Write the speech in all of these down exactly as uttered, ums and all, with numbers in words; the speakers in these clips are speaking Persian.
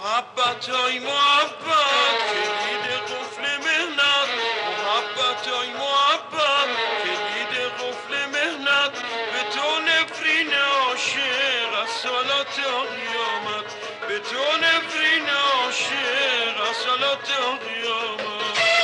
محبت های محبت کلید قفل مهنت، محبت های محبت کلید قفل مهنت، به تو نفرین عاشق از صلات قیامت، به تو نفرین عاشق از صلات قیامت.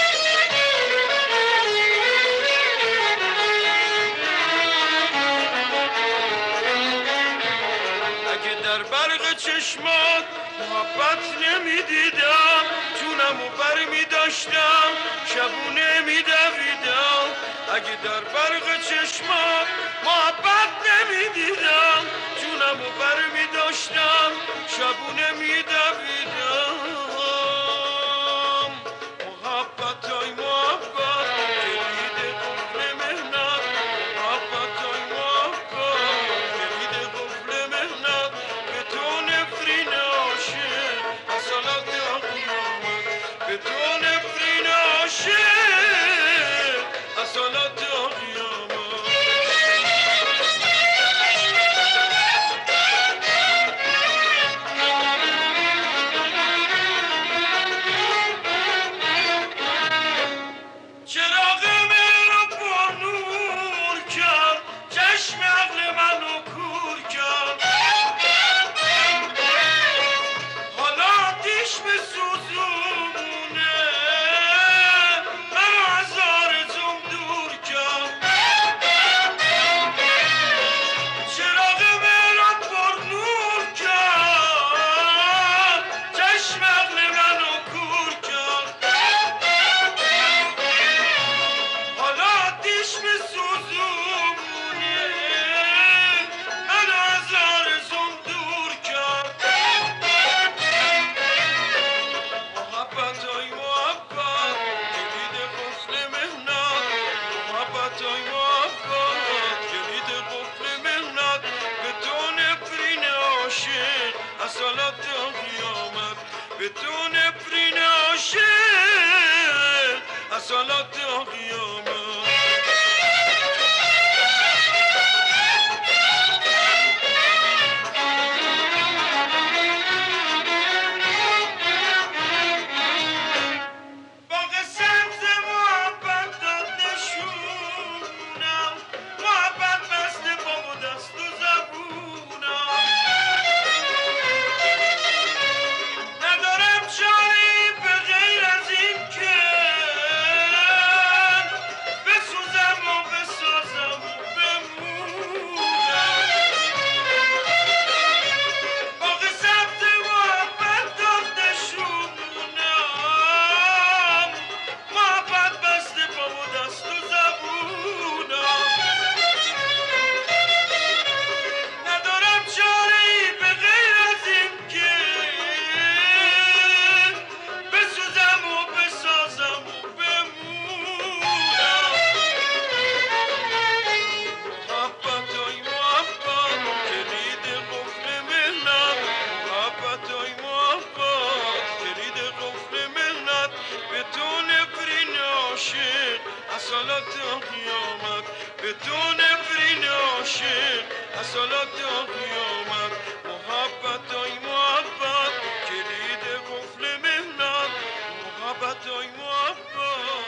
اگه در برق چشمات محبت نمیدیدم، جونمو بر میداشتم شبونه میدویدم. اگه در برق چشمات محبت نمیدیدم، جونمو بر میداشتم شبونه میدویدم. محبت های محبت کلید قفل مهنت، محبت های محبت کلید قفل مهنت، به تو نفرین عاشق از صلات قیامت، به تو نفرین عاشق از صلات قیامت. چراغ منو پر نور کرد، چشم عقل منو کور کرد، حالا آتیش به سوزونه منو از آرزوم دور کرد. چراغ منو پر نور کرد، چشم عقل منو کور کرد، حالا آتیش به سوزونه منو از آرزوم دور کرد. محبت های محبت کلید قفل مهنت، محبت های محبت کلید قفل مهنت، به تو نفرین عاشق از صلات قیامت، به تو نفرین عاشق از صلات قیامت. باغ سبز محبت داد نشونم، محبت بسته پا و دست و زبونم. ندارم چاری به غیر از این که بسوزم و بسازم و بمونم. باغ سبز محبت داد نشونم، محبت بسته پا و دست و زبونم. ندارم چاری به غیر از این که بسوزم و بسازم و بمونم. محبت های محبت کلید قفل مهنت، محبت های محبت کلید قفل مهنت، به تو نفرین عاشق از صلات قیامت، به تو نفرین عاشق از صلات قیامت. محبت های محبت کلید قفل مهنت، محبت های محبت